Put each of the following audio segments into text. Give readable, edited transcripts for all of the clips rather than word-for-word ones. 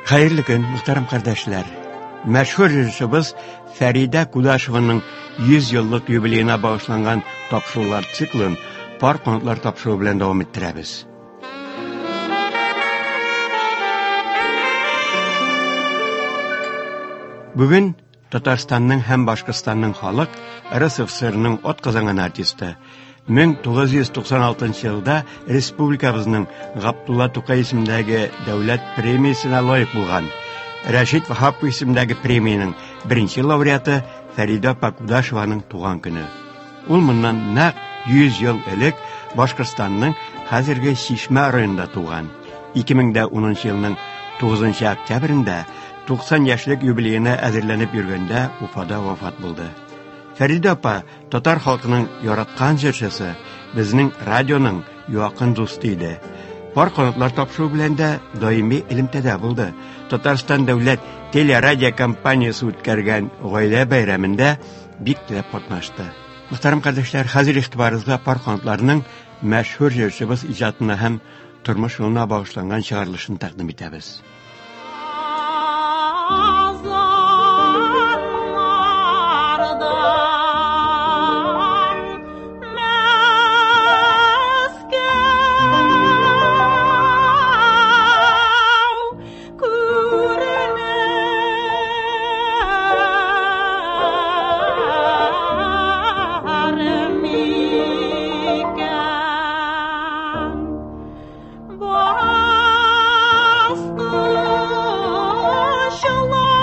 Hayırlı gün, muhterem kardeşler. Meşhur jürüşümüz Feride Kudashovanың 100 yıllık юбилейine bağışlangan topşurular siklin par konutlar topşuruğu bilen devam ettiremiz. Bugün Tatarstanның hem Başkırstanның халық РСФСРның от kazangan artisti 1996 yılda Respublikamızның Ғабдулла Тукай ismindagi davlat premiyasına layık bo'lgan Rashid Vahapov ismidagi premiyaning birinchi laureati Farida Kudashovanың tuğan günü. Ул bundan naq 100 yıl elek Başkırstanның hazırgi Şişme rayonunda tuğan. 2010 yılının 9 oktyabrında 90 yaşlık юбилейine әзірленіп yürgende Ufada vafat buldu. Farida apa Tatar halkının yaratkan jürüşüsü bizning radionun yakın dostuydu. Par konutlar topşuruğu bilen de daimi ilimtede buldu. Tatarstan Devlet Teleradyo Kompaniyası o'tkazgan Oila bayramında bik tilep katnaştı. Muhterem kardeşler, hazır ihtibarınızda par konutlarının meşhur jürüşümüz icatına hem turmuş yoluna bağışlangan çıkarılışını takdim etemiz. Shalom.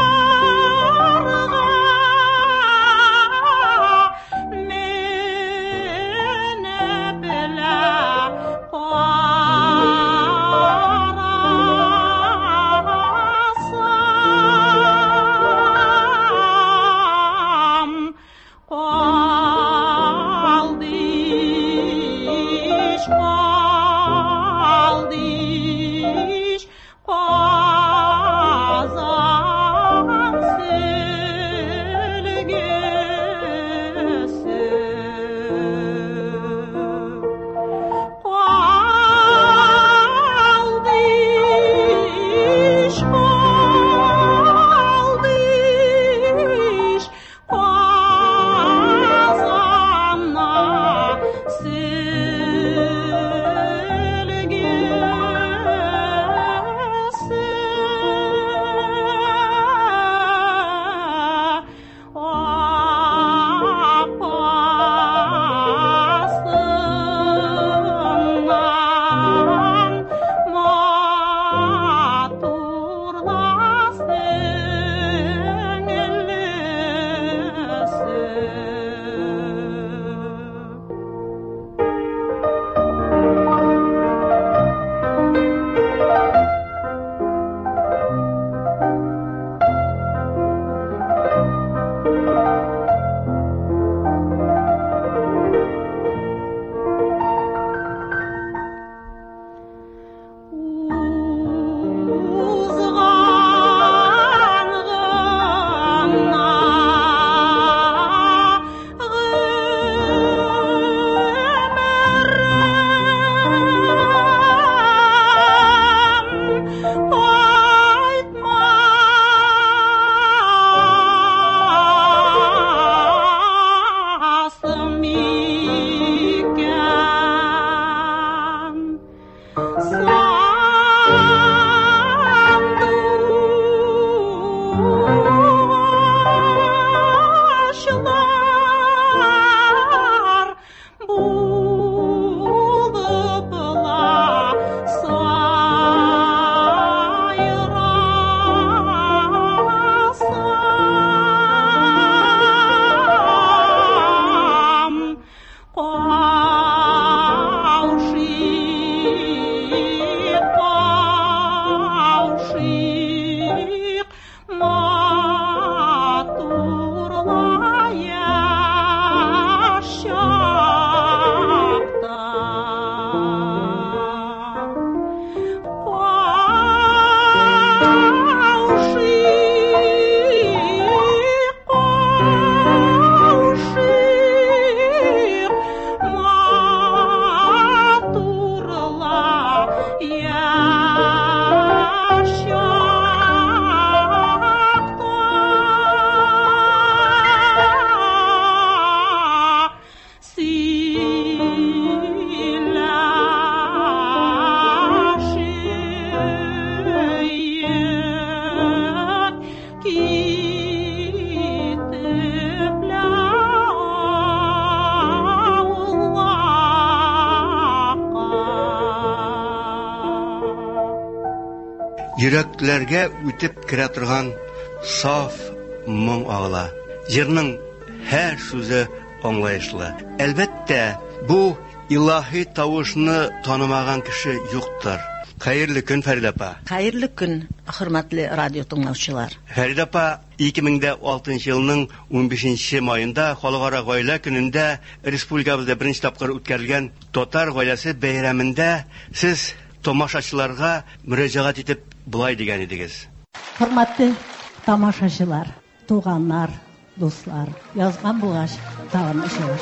йөрәкләргә үтеп керә торган саф моң агыла. Җырның һәр сүзе аңлаешлы. Әлбәттә, бу илаһи тавышны танымаган кеше юктыр. Хәерле көн, Фәридә апа. Хәерле көн, хөрмәтле радио тыңлаучылар. Фәридә апа, 2006 елның 15 майында Халыкара гаилә көнендә республикабызда беренче тапкыр үткәрелгән Татар гаиләсе бәйрәмендә сез тамашачыларга мөрәҗәгать итеп булай дигән идегез. Хөрмәтле тамашачылар, туганнар, дуслар, язган булгач тамашачылар.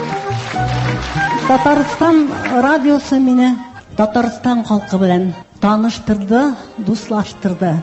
Татарстан радиосы мине Татарстан халкы белән таныштырды, дуслаштырды.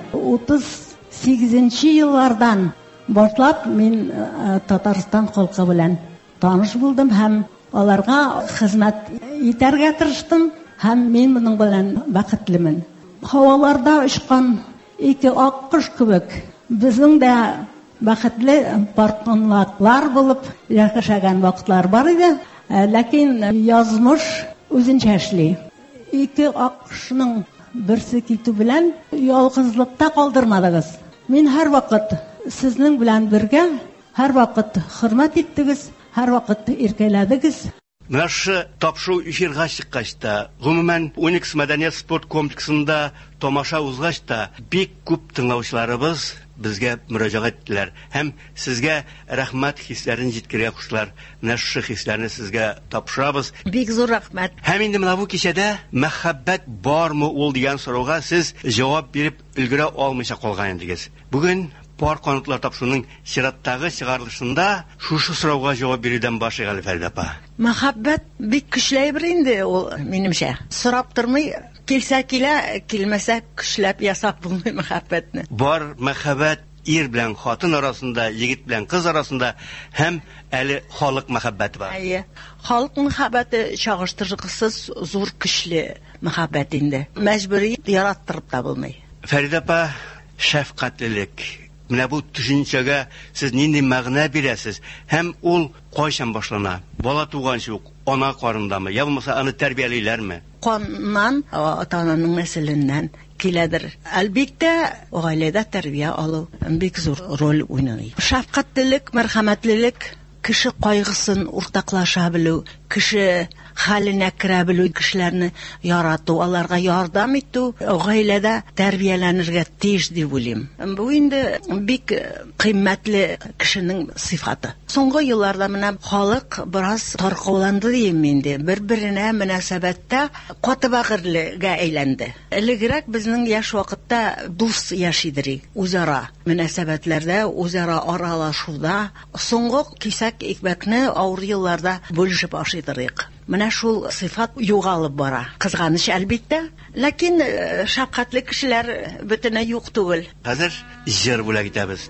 38 еллардан башлап мин Татарстан халкы белән таныш булдым һәм аларга хезмәт итәргә тырыштым һәм мин моның белән бәхетлемен. Һаваларда очкан ике ак кош кебек безнең дә бәхетле парконлаклар булып яшәгән вакытлар бар иде, ләкин язмыш үзенчә эшли. Ике ак кошның берсе китү белән ялгызлыкта калдырмадыгыз. Мин һәр вакыт сезнең белән бергә, һәр вакыт хөрмәт иттегез, һәр вакыт иркәләдегез. Менә шу тапшыру эфирга чыккач та, гомумән Уникс мәдәният спорт комплексында тамаша узгач та, бик күп тыңлаучыларыбыз безгә мөрәҗәгать иттеләр һәм сезгә рәхмәт хисләрен җиткерә куштылар. Менә шу хисләрне сезгә тапшырабыз. Бик зур рәхмәт. Һәм инде менә бу кичәдә мәхәббәт бармы ул дигән сорауга сез җавап биреп өлгерә алмыйча калган идегез. Бүген пар канатлар тапшыруның чираттагы чыгарылышында шушы сорауга җавап бирүдән башлыйк, Фәридә апа. Мәхәббәт бик көчле бер инде ул, минемчә. Сорап тормый, килсә килә, килмәсә көчләп ясап булмый мәхәббәтне. Бар мәхәббәт ир белән хатын арасында, егет белән кыз арасында һәм әле халык мәхәббәте бар. Әйе. Халык мәхәббәте чагыштыргысыз зур көчле мәхәббәт инде. Мәҗбүри яраттырып та булмый. Фәридә апа, шәфкатьлелек. Менә бу төшенчәгә сез нинди мәгънә бирәсез? Һәм ул кайчан башлана? Бала туганчы ук ана карындамы? Я булмаса аны тәрбиялиләрме? Каннан, ата-ананың нәселеннән киләдер. Әлбәттә, гаиләдә тәрбия алу бик зур роль уйный. Шәфкатьлелек, мәрхәмәтлелек, кеше кайгысын уртаклаша белү, кеше хәленә керә белү, кешеләрне ярату, аларга ярдәм итү, гаиләдә тәрбияләнергә тиеш дип уйлыйм. Бу инде бик кыйммәтле кешенең сыйфаты. Соңгы елларда менә халык бераз таркауланды дим инде. Бер-беренә мөнәсәбәттә каты бәгырьлегә әйләнде. Элегрәк безнең яшь вакытта дус яшидер, үзара мөнәсәбәтләрдә, үзара аралашуда, соңгы кисәк икмәкне авыр елларда бүлешеп ашыйдырык. Менә шул сыйфат югалып бара. Кызганыч әлбәттә, ләкин шәфкатьле кешеләр бөтенләй юк түгел. Хәзер җыр бүләк итәбез.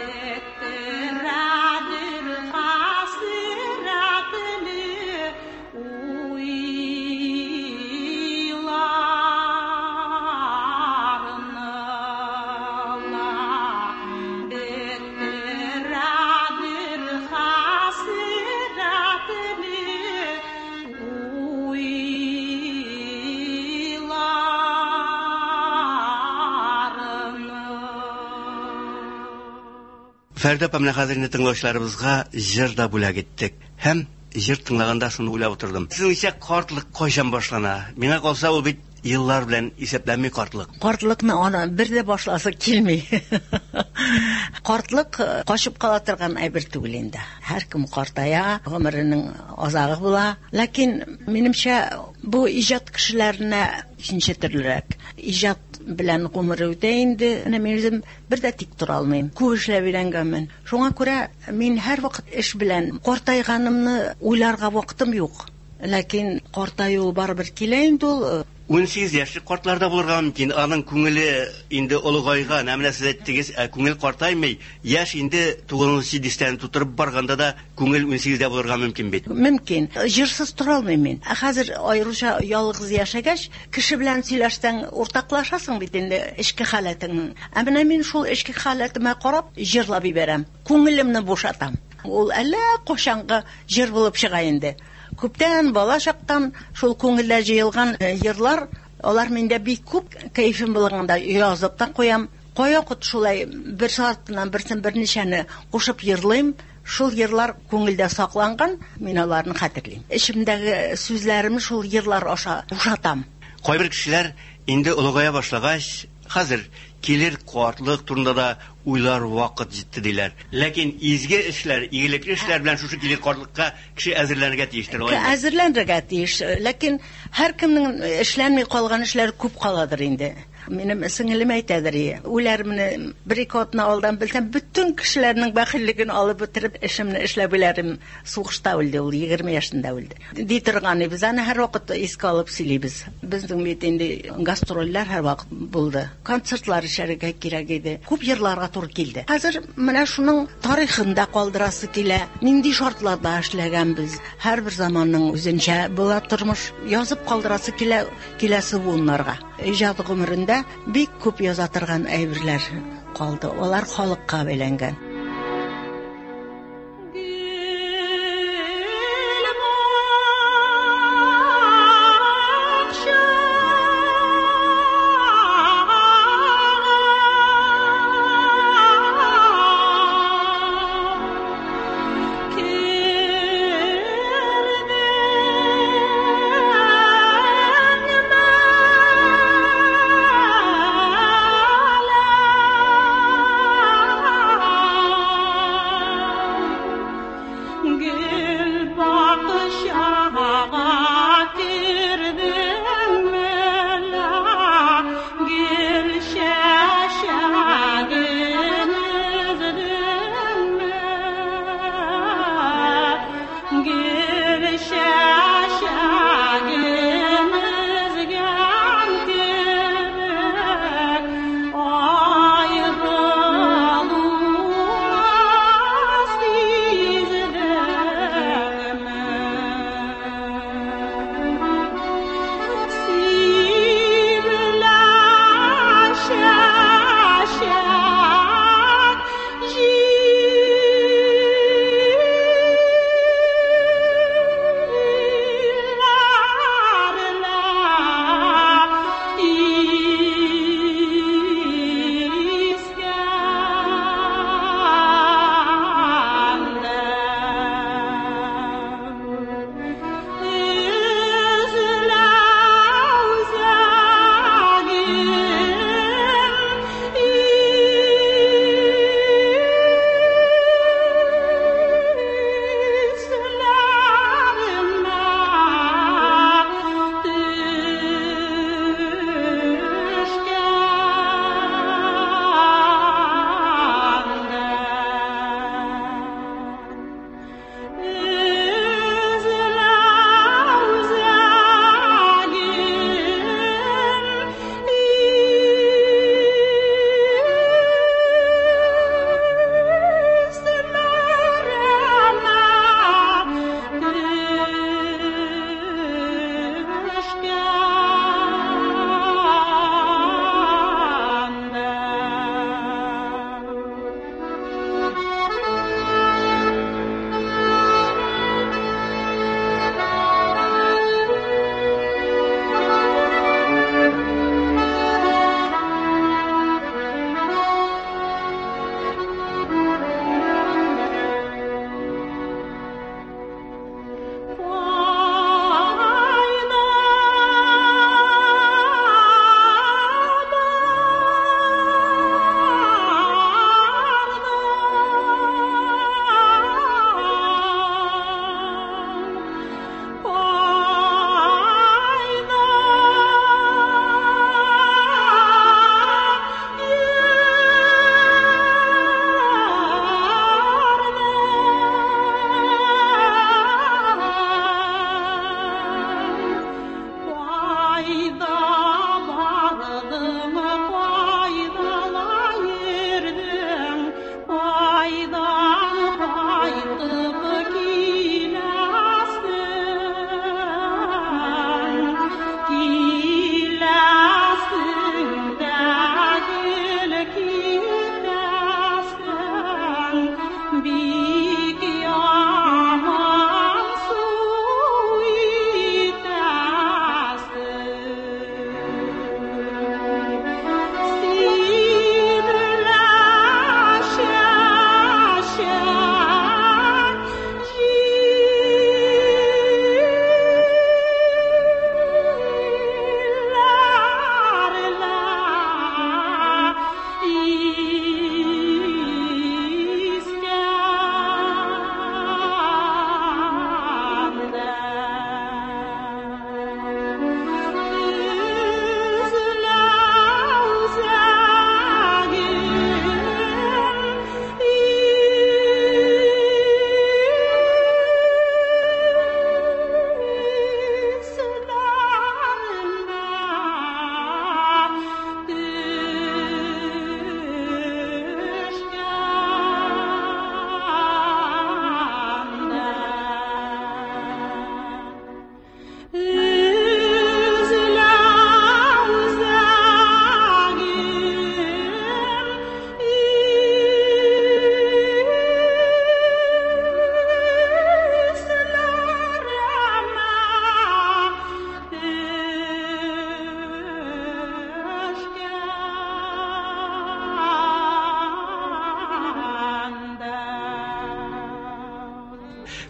Фәрдәп менә хәзер инде тыңлаучыларыбызга җыр да бүләк иттек. Һәм җыр тыңлаганда шуны уйлап утырдым. Сезнеңчә картлык кайчан башлана? Миңа калса ул бит еллар белән исәпләнми картлык. Картлыкны аны бер дә башласы килми. Картлык качып кала торган әйбер түгел инде. Һәркем картая, гомеренең азагы була. Ләкин минемчә бу иҗат кешеләренә икенче төрлерәк. Иҗат белән гомер үтә инде. Мен үзем бер дә тик тора алмыйм. Күп эшләп өйрәнгәнмен. Шуңа күрә мин һәрвакыт эш белән картайганымны уйларга вакытым юк. Ләкин картаю барыбер килә инде ул. 18 яшьлек картларда булырга мөмкин. Аның күңеле инде олыгайган, әмма сез әйттегез, күңел картаймый. Яшь инде 9-7 тутырып барганда да күңел 18дә булырга мөмкин бит. Мөмкин. Җырсыз тора алмыйм мин. Хәзер аеруча ялгыз яшәгәч, кеше белән сөйләштәң, уртаклашасың бит инде эчке халәтеңнең. Ә менә мин шул эчке халәтемә карап җырлап ибәрәм. Күңелемне бушатам. Ул әллә кашанга җыр булып чыга инде. Күптән бала чактан шул күңелдә җыелган җырлар, алар миндә бик күп кайфым булганда язып та куям. Кая кут шулай бер саатыннан берничәне кушып җырлыйм. Шул җырлар күңелдә сакланган, мин аларны хәтерлим. Ичимдәге сүзләремне шул җырлар аша ушатам. Кайбер кешеләр инде олыгая башлагач, хәзер килер картлык турында да уйлар вакыт җитте диләр. Ләкин изге эшләр, игелекле эшләр белән шушы килер картлыкка кеше әзерләнергә тиештер. Әзерләнергә тиеш. Ләкин һәркемнең эшләнми калган эшләр күп каладыр инде. Минем сеңелем әйтәдер, үләрмне бер-ике атна алдан белсәм, бөтен кешеләрнең бәхиллеген алып бетереп эшемне эшләп үләрем. Сугышта үлде ул, 20 яшында үлде. Ди торган без аны һәр вакыт искә алып сөйлибез. Безнең бит инде гастрольләр һәр вакыт булды. Концертлар эшләргә кирәк иде. Күп җырларга туры килде. Хәзер менә шуның тарихында калдырасы килә. Нинди шартларда эшләгәнбез. Һәрбер заманның үзенчә була тормыш язып калдырасы килә киләсе буыннарга. Иҗат гомерендә бик күп яза торган әйберләр калды. Алар халыкка бәйләнгән.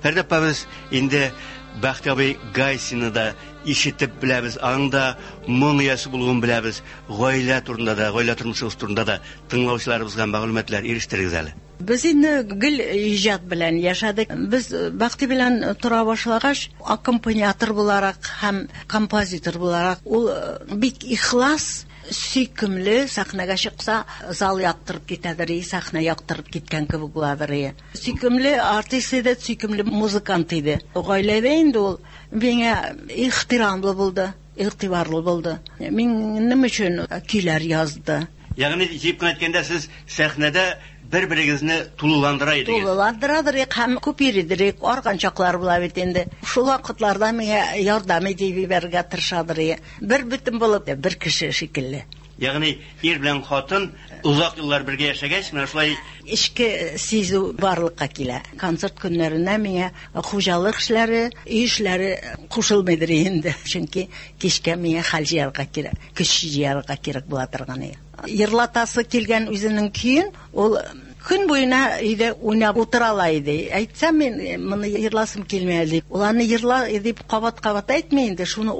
Фәрдәп абыз инде Бахтабай Гайсины да ишетеп беләбез, аңда моң ясы булуын беләбез. Гаилә турында да, гаилә тормышы турында да тыңлаучыларыбызга мәгълүматлар ирештерегез әле. Без инде гел иҗат белән яшәдек. Без Бахти белән тора башлагач, аккомпаниатор буларак һәм композитор буларак ул бик ихлас, сөйкемле, сәхнәгә чыкса, зал яктырып китәдер, сәхнә яктырып киткән кебек буладыр. Сөйкемле артист иде, сөйкемле музыкант иде. Гаиләдә инде ул миңа ихтирамлы булды, игътибарлы булды. Минем өчен көйләр язды. Ягъни җыеп кына әйткәндә, сез сәхнәдә бер-берегезне тулыландыра идегез. Тулыландырадыр, һәм күп йөридер, арганчаклар була бит инде. Шул вакытларда миңа ярдәм итеп бирергә тырышадыр. Бер бөтен булып, бер кеше шикелле. Ягъни ир белән хатын узак еллар бергә яшәгәч, менә шулай Ичке сизү барлыкка килә. Концерт көннәрендә миңа хуҗалык эшләре, үй эшләре кушылмыйдыр инде. Чөнки кичкә миңа хәл җыярга кирәк, көч җыярга кирәк була торган иде. Йырлатасы килгән үзенең көен, ул көн буена өйдә уйнап утырала иде. Әйтсәм, мин моны йырласым килмәде дип. Ул аны йырла дип кабат-кабат әйтми инде. Шуны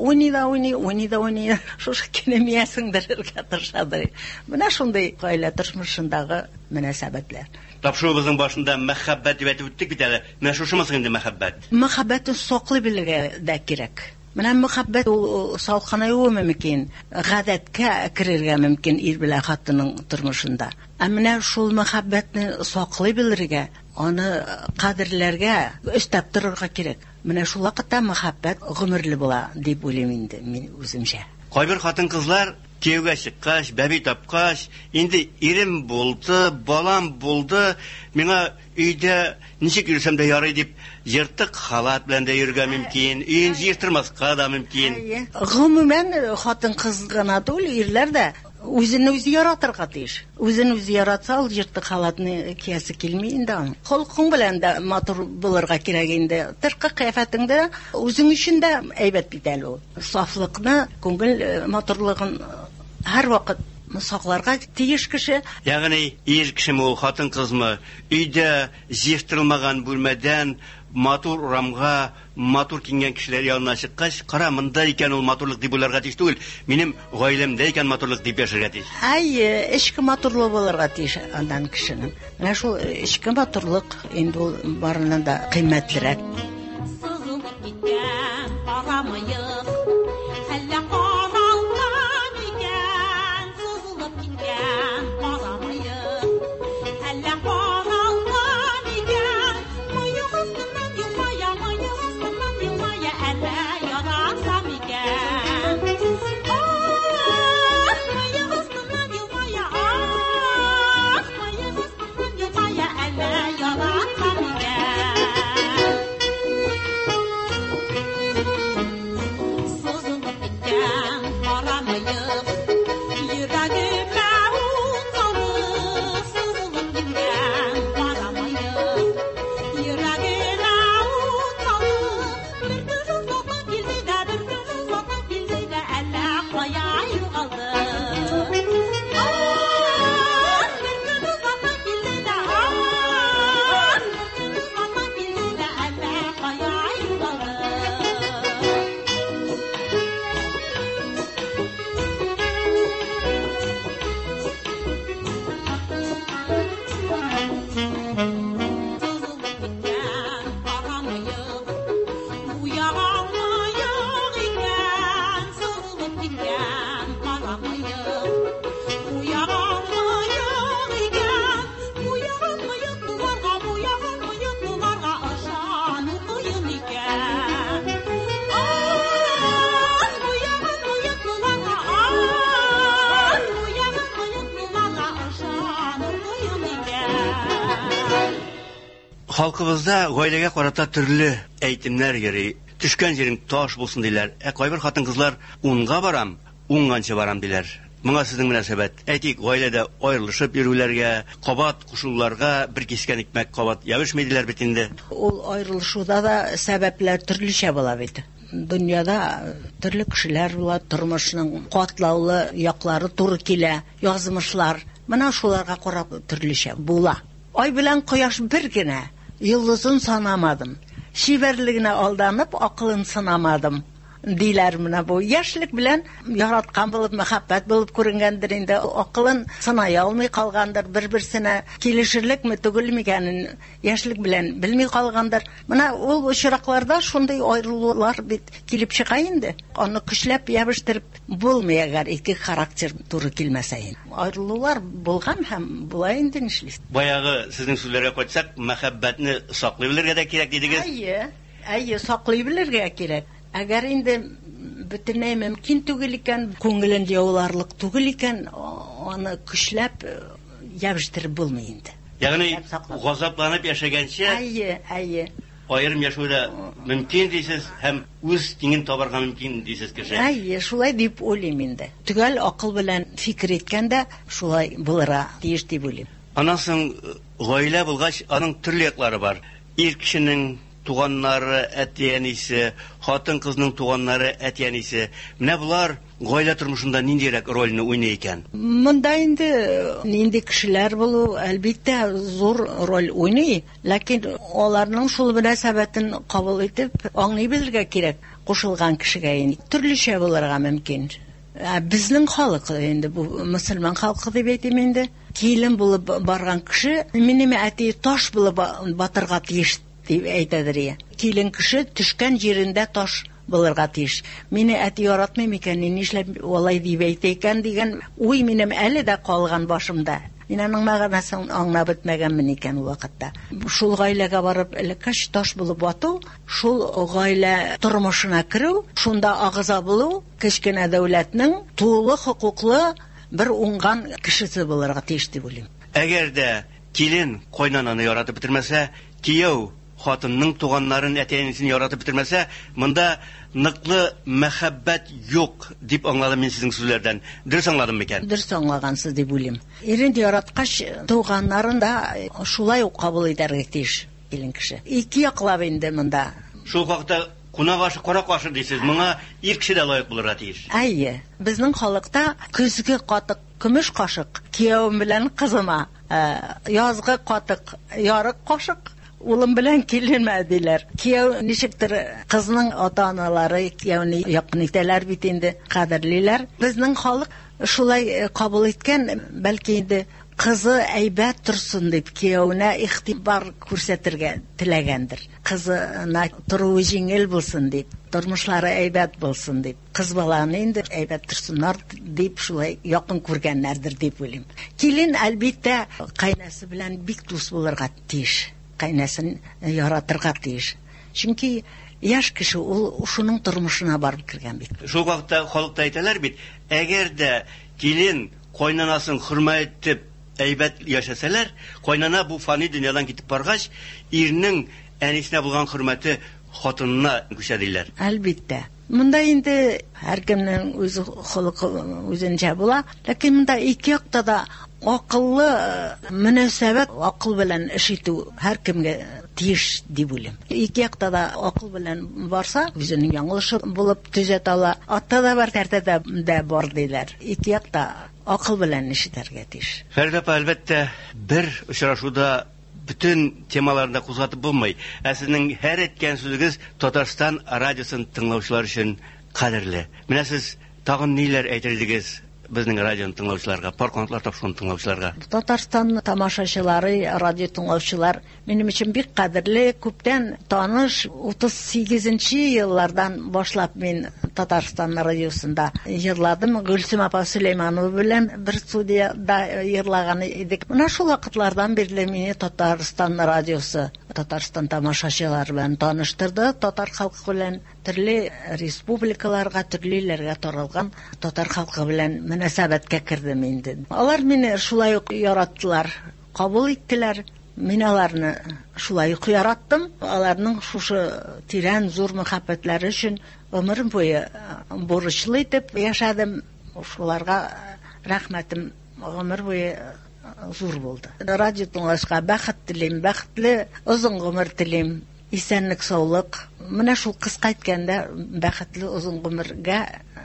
уйный. Шушы кинемиясен дәрергә тырышадыр. Менә шундый гаилә тормышындагы мөнәсәбәтләр. Тапшыруыбызның башында мәхәббәт дип әйтеп үттек бит әле. Менә шушымыз инде мәхәббәт. Мәхәббәтне саклый белергә дә кирәк. Менә мәхәббәт ул салкынаюы мөмкин, гадәткә керергә мөмкин ир белән хатынның тормышында. Ә менә шул мәхәббәтне саклый белергә, аны кадерләргә, өстәп торырга кирәк. Менә шул вакытта мәхәббәт гомерле була дип уйлыйм инде мин үземчә. Кайбер хатын-кызлар кияүгә чыккач, бәби тапкач, инде ирем булды, балам булды, миңа өйдә ничек йөрсәм дә ярый дип, йыртык халат белән дә йөргә мөмкин, өен җыертырмаска да мөмкин. Гомумән хатын-кыз гына түгел, ирләр дә үзен-үзе яратырга тиеш. Үзен-үзе яратса, ул йыртык халатны киясе килми инде аның. Холкың белән дә матур булырга кирәк инде. Тышкы кыяфәтеңдә үзең өчен дә әйбәт бит әле ул. Сафлыкны, күңел матурлыгын һәр вакыт сакларга тиеш кеше. Ягъни ир кешеме ул, хатын-кызмы, өйдә җыертылмаган бүлмәдән матур урамга, матур киенгән кешеләр янына чыккач, кара, монда икән ул матурлык дип уйларга тиеш түгел, минем гаиләмдә икән матурлык дип яшәргә тиеш. Эчке матурлык булырга тиеш андан кешенең. Менә шул эчке матурлык инде ул барыннан да кыйммәтлерәк. Халкыбызда гаиләгә карата төрле әйтемнәр йөри. Төшкән җирең таш булсын диләр. Кайбер хатын-кызлар унга барам, унганчы барам диләр. Моңа сезнең мөнәсәбәт? Әйтик, гаиләдә аерылышып йөрүләргә, кабат кушуларга, бер кискән икмәк кабат ябышмыйдылар бит инде. Ул аерылышуда да сәбәпләр төрлечә була бит. Дөньяда төрле кешеләр була, тормышның катлаулы яклары туры килә, язмышлар. Менә шуларга карап төрлечә була. Ай белән кояш бер генә, йолдызын санамадым. шиберлегенә алданып, акылын сынамадым. Диләр менә бу яшьлек белән яраткан булып, мәхәббәт булып күренгәндер инде, акылын сынай алмый калгандыр, бер-берсенә килешерлекме түгел микәнен яшьлек белән белми калгандыр. Менә ул очракларда шундый аерылулар бит килеп чыга инде. Аны көчләп ябыштырып булмый, әгәр ике характер туры килмәсә инде. Аерылулар булган һәм була инде нишлис. Баягы сезнең сүзләргә кайтсак, мәхәббәтне саклый белергә дә кирәк дидегез. Әйе, саклый белергә кирәк. Әгәр инде бөтенләй мөмкин түгел икән, күңелен яуларлык түгел икән, аны көчләп ябыштырып булмый инде. Ягъни газапланып яшәгәнчә, әйе. Аерым яшәүдә мөмкин дисез һәм үз тиңен табарга мөмкин дисез кеше. Әйе, шулай дип уйлыйм инде. Төгәл акыл белән фикер иткәндә шулай булырга тиеш дип уйлыйм. Аннан соң гаилә булгач, аның төрле яклары бар. Ир кешенең туганнары, әти-әнисе, хатын-кызның туганнары, әти-әнисе. Менә булар гаилә тормышында ниндирәк рольне уйный икән? Монда инде нинди кешеләр булу әлбиттә зур роль уйный, ләкин аларның шул мөнәсәбәтен кабул итеп, аңлый белергә кирәк. Кушылган кешегә инде төрлечә булырга мөмкин. Безнең халык инде бу мөселман халкы дип әйтим инде. Килен булып барган кеше минем әти таш булып батырга тиеш дип әйтәдер. Килен кеше төшкән җирендә таш булырга тиеш. Мине әти яратмый микән, нишләп алай дип әйтә икән дигән уй минем әле дә калган башымда. Мин аның мәгънәсен аңлап бетмәгәнмен икән ул вакытта. Шул гаиләгә барып элеккәч таш булып бату, шул гаилә тормышына керү, шунда агыза булу, кечкенә дәүләтнең тулы хокуклы бер уңган кешесе булырга тиеш дип уйлыйм. Әгәр дә килен кайнананы яратып бетермәсә, кияү хатынның туганнарын, әти-әнисен яратып бетермәсә, монда ныклы мәхәббәт юк дип аңладым мин сезнең сүзләрдән. Дөрес аңладым микән? Дөрес аңлагансыз дип уйлыйм. Ирен яраткач, туганнарын да шулай ук кабул итәргә тиеш килен кеше. Ике яклап инде монда. Шул вакытта кунак ашы, карак ашы дисез. Моңа ир кеше дә лаек булырга тиеш. Әйе, безнең халыкта көзге катык көмеш кашык кияүем белән кызыма, язгы катык ярык кашык улым белән киленмә диләр. Кияү ничектер кызның ата-аналары кияүне якын итәләр бит инде, кадерлиләр. Безнең халык шулай кабул иткән, бәлки инде кызы әйбәт торсын дип кияүенә игътибар күрсәтергә теләгәндер. Кызына торуы җиңел булсын дип, тормышлары әйбәт булсын дип, кыз баланы инде әйбәт торсыннар дип шулай якын күргәннәрдер дип уйлыйм. Килен әлбиттә кайнасы белән бик дус булырга тиеш. Кайнасын яратырга тиеш. Чөнки яшь кеше ул шуның тормышына барып кергән бит. Шул вакытта халыкта әйтәләр бит, әгәр дә килен кайнанасын хөрмәт итеп әйбәт яшәсәләр, кайнана бу фани дөньядан китеп баргач, ирнең әнисенә булган хөрмәте хатынына күчә диләр. Әлбиттә. Монда инде һәркемнең үз холкы үзенчә була, ләкин монда ике якта да акыллы мөнәсәбәт, акыл белән эш итү һәркемгә тиеш дип уйлыйм. Ике якта да акыл белән барса, үзенең яңлышы булып төзәтә ала. Атта да бар, тәртәдә дә бар диләр. Ике якта акыл белән эш итәргә тиеш. Фәрдә әлбәттә бер очрашуда bütün темаларында кузгатып булмый. Сезнең һәр әйткән сүзегез Татарстан радиосын тыңлаучылар өчен кадерле. Менә сез тагын ниләр әйтерлегез безнең радионы тыңлаучыларга, парконтлар тапшыруын тыңлаучыларга? Татарстан тамашачылары, радио тыңлаучылар минем өчен бик кадерле, күптән таныш. 38нче еллардан башлап мин Татарстан радиосында йырладым. Гөлсем апа Сөләйманова белән бер студияда йырлаган идек. Менә шул вакытлардан бирле мине Татарстан радиосы, Татарстан тамашачылары белән таныштырды. Татар халкы белән төрле республикаларга, төрлеләргә таралган татар халкы белән мөнәсәбәткә кердем инде. Алар мине шулай ук яраттылар, кабул иттеләр. Мин аларны шулай ук яраттым. Аларның шушы тирән зур мәхәббәтләре өчен ömrüm буе бурычлы итеп яшәдем. Шуларга рәхмәтем ömür буе зур булды. Радио тыңлашка бәхет телим, бәхетле озын гомер телим, исәнлек, саулык. Менә шул кыска әйткәндә бәхетле озын гомергә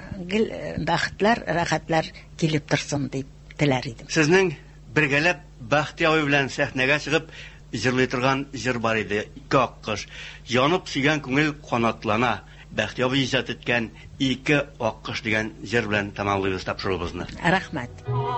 бәхетләр, рәхәтләр килеп торсын дип теләр идем. Сезнең бергәләп Бахти абый белән сәхнәгә чыгып җырлый торган җыр бар иде. Ике аккош. Янып сөйгән күңел канатлана. Бәхтияр иҗат иткән ике аккош дигән җыр белән тәмамлыйбыз тапшырыбызны. Рәхмәт.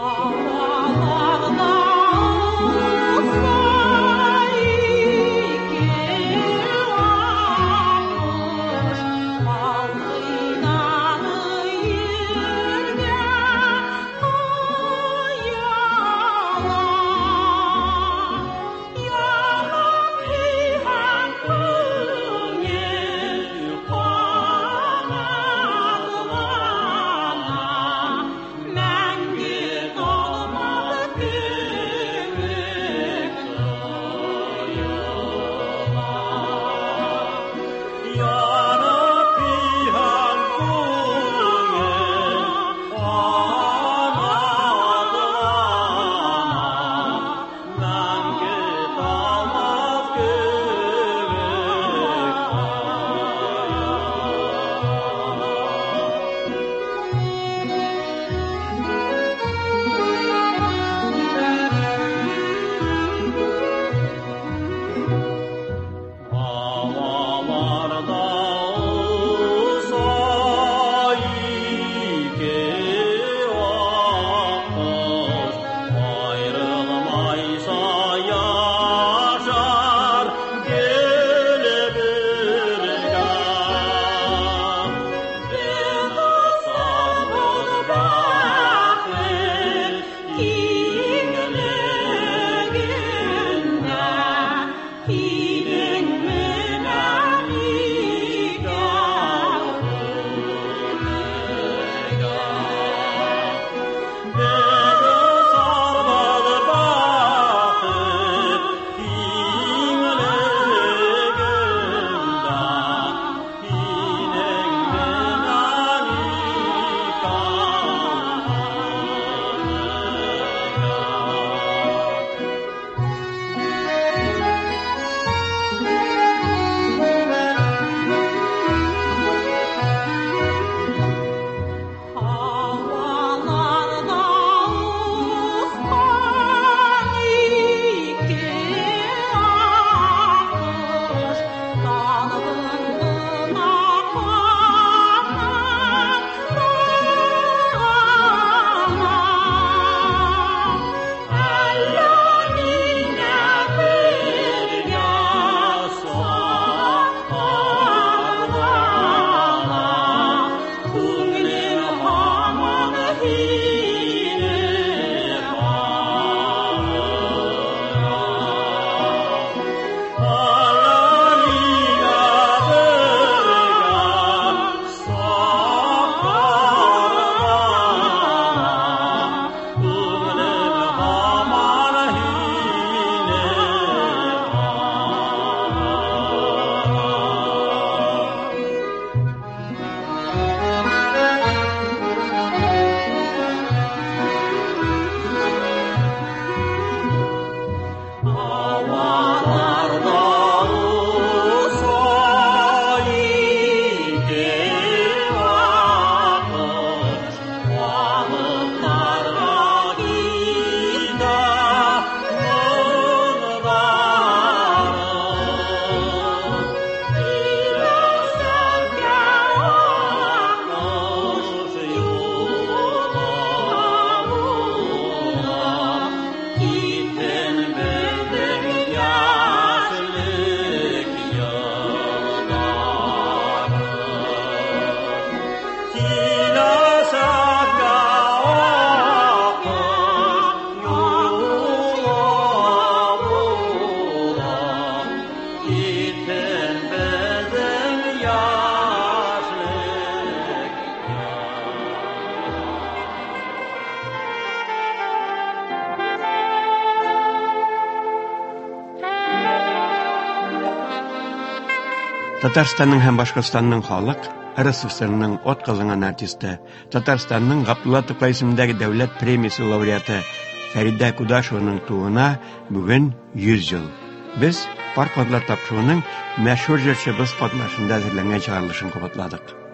Татарстанның һәм Башкортстанның халык РСФСРның атказанган артисты, Татарстанның Габдулла Тукай исемендәге дәүләт премиясе лауреаты Фәридә Кудашеваның тууына бүген 100 ел. Без парк атлар тапшыруның мәшһүр җырчыбыз катнашында әзерләнгән чыгарылышын кабатладык.